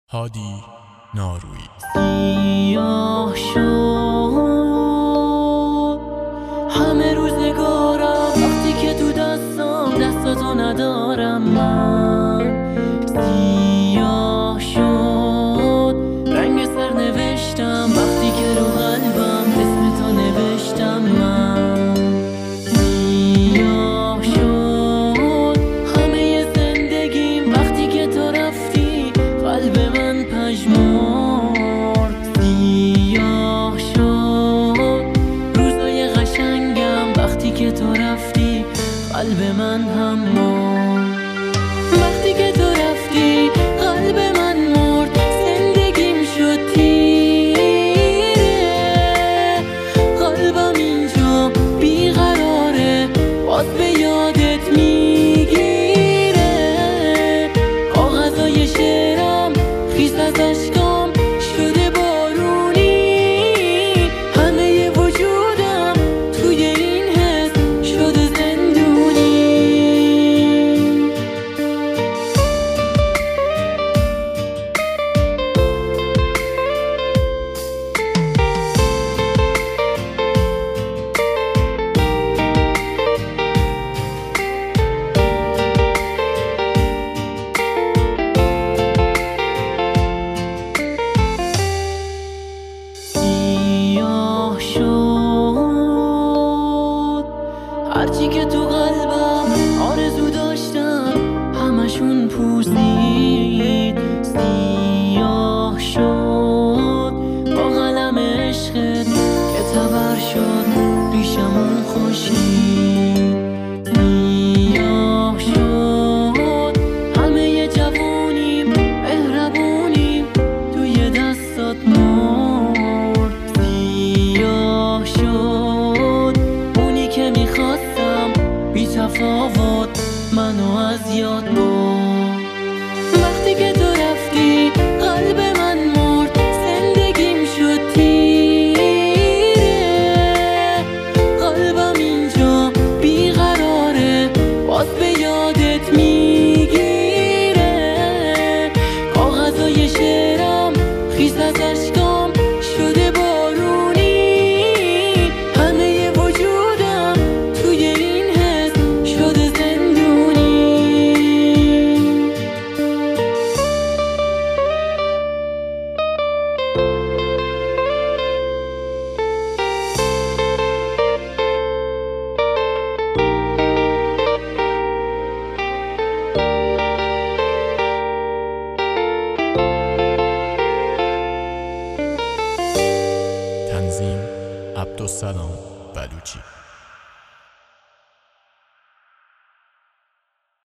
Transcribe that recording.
هادی نارویی. سیاه شد همه روزگارم وقتی که تو دستاتو ندارم من. سیاه شد رنگ سر نوشتم وقتی که رو قلبم اسمتو نوشتم من. سیاه شد همه زندگیم وقتی که تو رفتی قلب من پژمرد. سیاه شد روزای قشنگم وقتی که تو رفتی قلب من هم مرد. وقتی که تو رفتی قلب من مرد، زندگیم شد تیره، قلبم اینجا بیقراره باز به یادت میگیره. کاغذای شعرم خیس از اشکام شده بارونی، همه وجودم توی این حس شده زندونی. هرچی که تو قلبم آرزو داشتم همشون پوسید. سیاه شد با قلم عشقت که تبر شد ریشمون خشکید. سیاه شد همه جوونیم مهربونیم توی دستات مرد. سیاه شد اونی که میخواستم بی تفاوت منو از یاد برد. وقتی که تو رفتی قلب من مرد، زندگیم شد تیره، قلبم اینجا بیقراره باز به یادت میگیره. کاغذای شعرم خیس از اشکام شده بارونی، همه وجودم توی این حس شده زندونی. تنظیم عبدالسلام بلوچی.